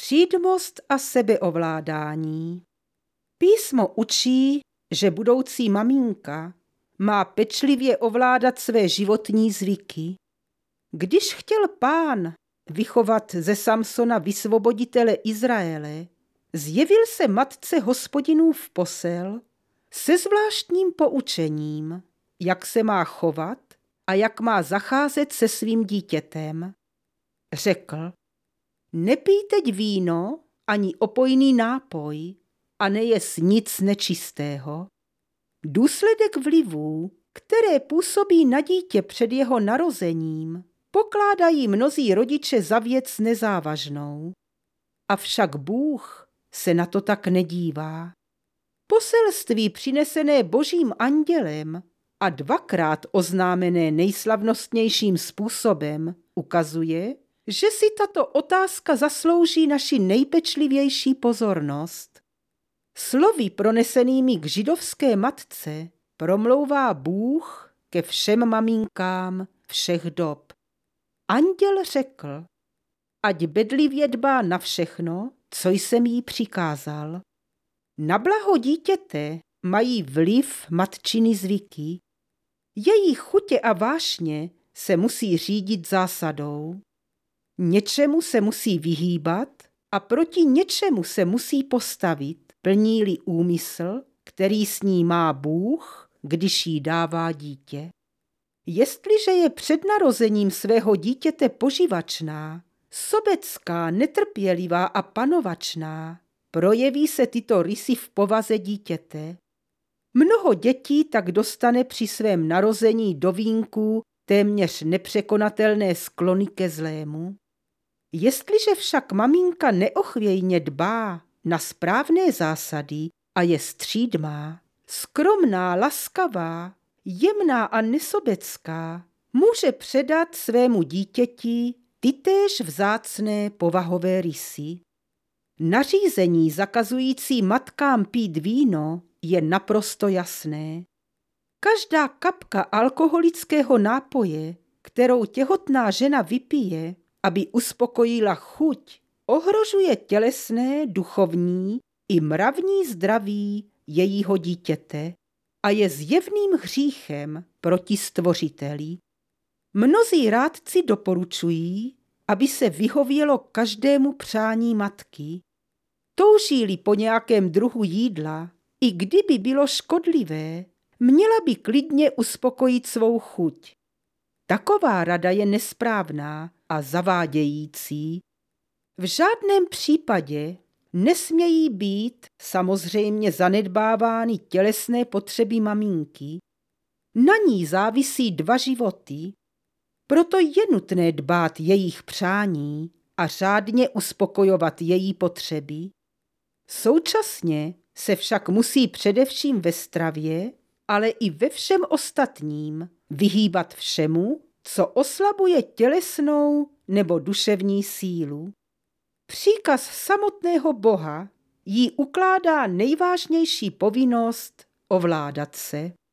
Střídmost a sebeovládání. Písmo učí, že budoucí maminka má pečlivě ovládat své životní zvyky. Když chtěl Pán vychovat ze Samsona vysvoboditele Izraele, zjevil se matce Hospodinův posel se zvláštním poučením, jak se má chovat a jak má zacházet se svým dítětem. Řekl: nepij teď víno ani opojný nápoj a nejes nic nečistého. Důsledek vlivů, které působí na dítě před jeho narozením, pokládají mnozí rodiče za věc nezávažnou. Avšak Bůh se na to tak nedívá. Poselství přinesené Božím andělem a dvakrát oznámené nejslavnostnějším způsobem ukazuje, že si tato otázka zaslouží naši nejpečlivější pozornost. Slovy pronesenými k židovské matce promlouvá Bůh ke všem maminkám všech dob. Anděl řekl: ať bedlivě dbá na všechno, co jsem jí přikázal. Na blaho dítěte mají vliv matčiny zvyky. Její chutě a vášně se musí řídit zásadou. Něčemu se musí vyhýbat a proti něčemu se musí postavit, plní-li úmysl, který s ní má Bůh, když jí dává dítě. Jestliže je před narozením svého dítěte poživačná, sobecká, netrpělivá a panovačná, projeví se tyto rysy v povaze dítěte. Mnoho dětí tak dostane při svém narození do vínku téměř nepřekonatelné sklony ke zlému. Jestliže však maminka neochvějně dbá na správné zásady a je střídmá, skromná, laskavá, jemná a nesobecká, může předat svému dítěti tytéž vzácné povahové rysy. Nařízení zakazující matkám pít víno je naprosto jasné. Každá kapka alkoholického nápoje, kterou těhotná žena vypije, aby uspokojila chuť, ohrožuje tělesné, duchovní i mravní zdraví jejího dítěte a je zjevným hříchem proti Stvořiteli. Mnozí rádci doporučují, aby se vyhovělo každému přání matky. Touží-li po nějakém druhu jídla, i kdyby bylo škodlivé, měla by klidně uspokojit svou chuť. Taková rada je nesprávná a zavádějící. V žádném případě nesmějí být samozřejmě zanedbávány tělesné potřeby maminky. Na ní závisí 2 životy, proto je nutné dbát jejich přání a řádně uspokojovat její potřeby. Současně se však musí především ve stravě, ale i ve všem ostatním vyhýbat všemu, co oslabuje tělesnou nebo duševní sílu. Příkaz samotného Boha jí ukládá nejvážnější povinnost ovládat se.